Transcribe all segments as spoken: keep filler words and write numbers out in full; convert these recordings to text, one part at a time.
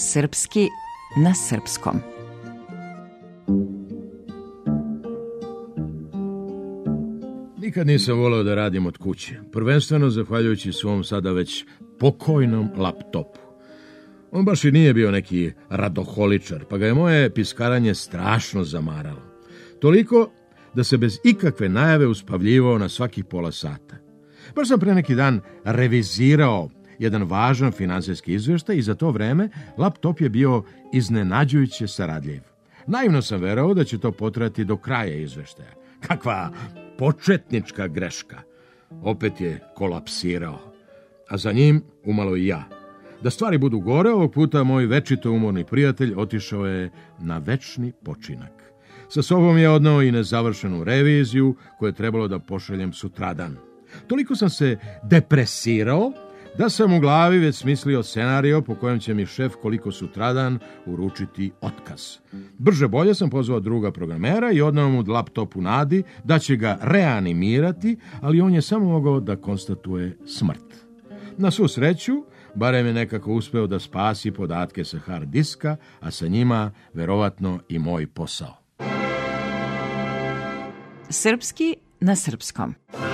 Srpski na srpskom. Nikad nisam voleo da radim od kuće, prvenstveno zahvaljujući svom sada već pokojnom laptopu. On baš i nije bio neki radoholičar, pa ga je moje piskaranje strašno zamaralo. Toliko da se bez ikakve najave uspavljivao na svakih pola sata. Baš sam pre neki dan revizirao jedan važan finansijski izveštaj i za to vreme laptop je bio iznenađujuće saradljiv. Naivno sam verovao da će to potrajati do kraja izveštaja. Kakva početnička greška. Opet je kolapsirao. A za njim umalo i ja. Da stvari budu gore, ovog puta moj večito umorni prijatelj otišao je na večni počinak. Sa sobom je odneo i nezavršenu reviziju koju je trebalo da pošaljem sutradan. Toliko sam se depresirao da sam u glavi već smislio scenario po kojem će mi šef koliko sutradan uručiti otkaz. Brže bolje sam pozvao druga programera i odneo mu laptop u nadi da će ga reanimirati, ali on je samo mogao da konstatuje smrt. Na svu sreću, barem je nekako uspeo da spasi podatke sa hard diska, a sa njima verovatno i moj posao. Srpski na srpskom.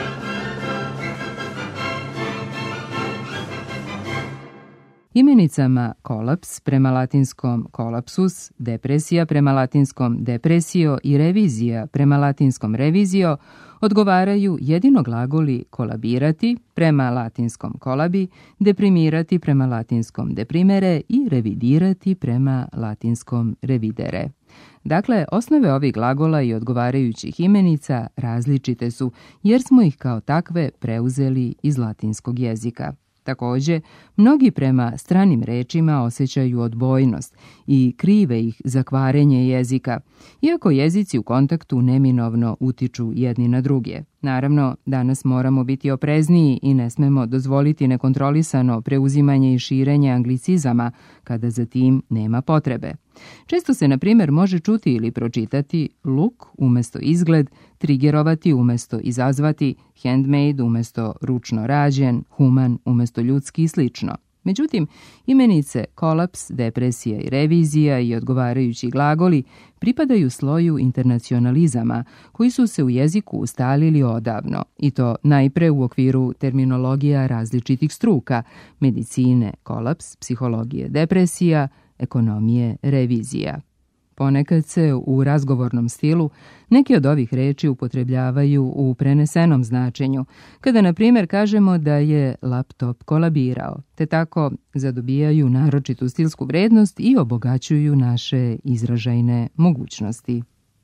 Imenicama kolaps prema latinskom kolapsus, depresija prema latinskom depresio i revizija prema latinskom revizio odgovaraju jedino glagoli kolabirati prema latinskom kolabi, deprimirati prema latinskom deprimere i revidirati prema latinskom revidere. Dakle, osnove ovih glagola i odgovarajućih imenica različite su jer smo ih kao takve preuzeli iz latinskog jezika. Takođe, mnogi prema stranim rečima osjećaju odbojnost i krive ih za kvarenje jezika, iako jezici u kontaktu neminovno utiču jedni na druge. Naravno, danas moramo biti oprezniji i ne smemo dozvoliti nekontrolisano preuzimanje i širenje anglicizama kada za tim nema potrebe. Često se, na primjer, može čuti ili pročitati look umesto izgled, trigerovati umesto izazvati, handmade umesto ručno rađen, human umesto ljudski i slično. Međutim, imenice kolaps, depresija i revizija i odgovarajući glagoli pripadaju sloju internacionalizama koji su se u jeziku ustalili odavno, i to najpre u okviru terminologija različitih struka, medicine kolaps, psihologije depresija, ekonomije revizija. Ponekad se u razgovornom stilu neke od ovih reči upotrebljavaju u prenesenom značenju, kada na primjer kažemo da je laptop kolabirao, te tako zadobijaju naročitu stilsku vrednost i obogaćuju naše izražajne mogućnosti.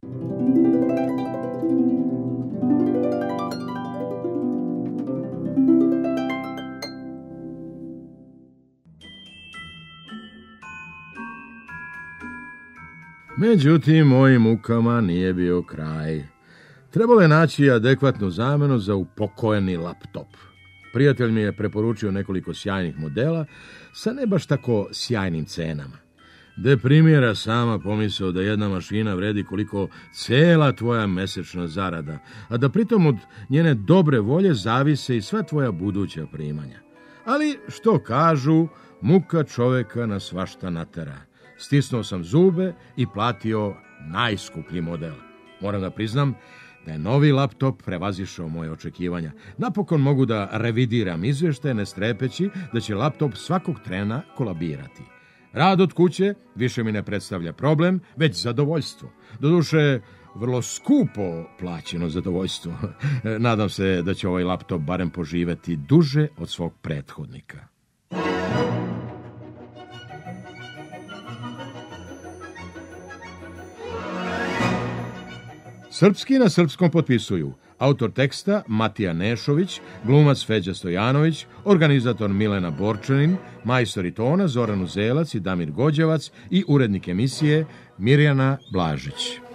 Međutim, mojim mukama nije bio kraj. Trebalo je naći adekvatnu zamenu za upokojeni laptop. Prijatelj mi je preporučio nekoliko sjajnih modela sa ne baš tako sjajnim cenama. Deprimira sama pomisao da jedna mašina vredi koliko cela tvoja mesečna zarada, a da pritom od njene dobre volje zavise i sva tvoja buduća primanja. Ali, što kažu, muka čoveka na svašta natera. Stisnuo sam zube i platio najskuplji model. Moram da priznam da je novi laptop prevazišao moje očekivanja. Napokon mogu da revidiram izveštaje ne strepeći da će laptop svakog trena kolabirati. Rad od kuće više mi ne predstavlja problem, već zadovoljstvo. Doduše, vrlo skupo plaćeno zadovoljstvo. Nadam se da će ovaj laptop barem poživeti duže od svog prethodnika. Srpski na srpskom potpisuju autor teksta Matija Nešović, glumac Feđa Stojanović, organizator Milena Borčanin, majstori tona Zoran Uzelac i Damir Gođevac i urednik emisije Mirjana Blažić.